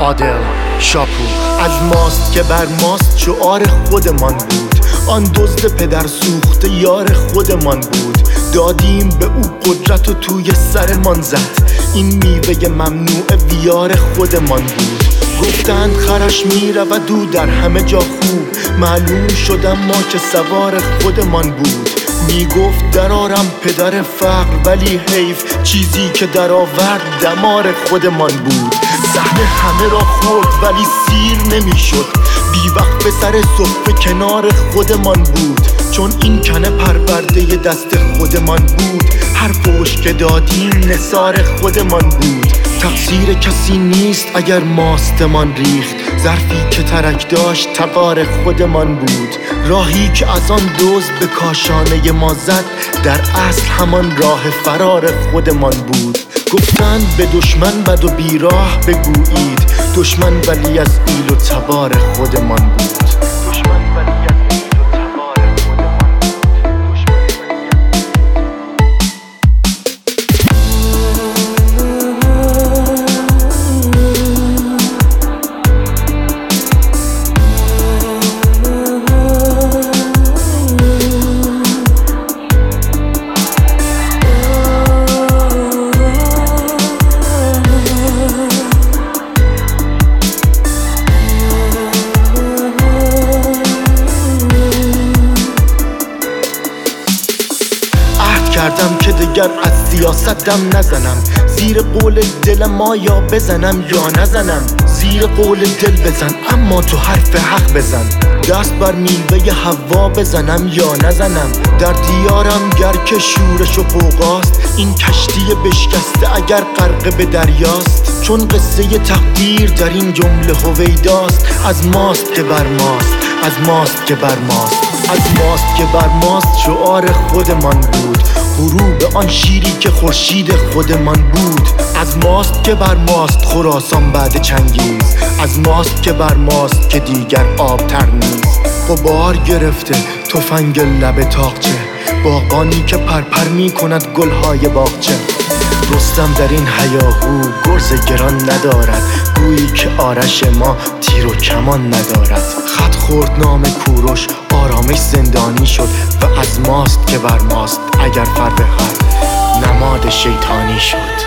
عادل شاپور. از ماست که بر ماست شعار خودمان بود، آن دزد پدر سوخته یار خودمان بود. دادیم به او قدرت و توی سرمان زد، این میوه ممنوع ویار خودمان بود. گفتند خرش میرود او در همه جا خوب، معلوم شدم ما که سوار خودمان بود. میگفت درارم پدر فقر، ولی حیف چیزی که در آورد دمار خودمان بود. صحنه همه را خورد ولی سیر نمیشد، بی وقت به سر صفه کنار خودمان بود. چون این کنه پرورده دست خودمان بود، هر فوش که دادیم نثار خودمان بود. تقصیر کسی نیست اگر ماستمان ریخت، ظرفی که ترک داشت تبار خودمان بود. راهی که از آن دزد به کاشانه ما زد، در اصل همان راه فرار خودمان بود. گفتند به دشمن بد و بیراه بگویید، دشمن ولی از ایل و تبار خودمان بود. کردم که دگر از سیاست دم نزنم، زیر قول دل ما یا بزنم یا نزنم. زیر قول دل بزن اما تو حرف حق بزن، دست بر میوه حوا بزنم یا نزنم. در دیارم گر که شورش و غوغاست، این کشتی بشکسته اگر غرق به دریاست. چون قصه تقدیر در این جمله هویداست، از ماست که بر ماست، از ماست که بر ماست، از ماست که بر ماست شعار خودمان بود. غروب آن شیری که خورشید خودمان بود. از ماست که بر ماست خراسان بعد چنگیز، از ماست که بر ماست که دیگر آبتر نیست. غبار گرفته تفنگ لب تاقچه، باغبانی که پرپر می کند گلهای باغچه. رستم در این هیاهو گرز گران ندارد، گویی که آرش ما تیر و کمان ندارد. خط خورد نام کوروش آرامش زندانی شد، و از ماست که بر ماست اگر فربه نماد شیطانی شد.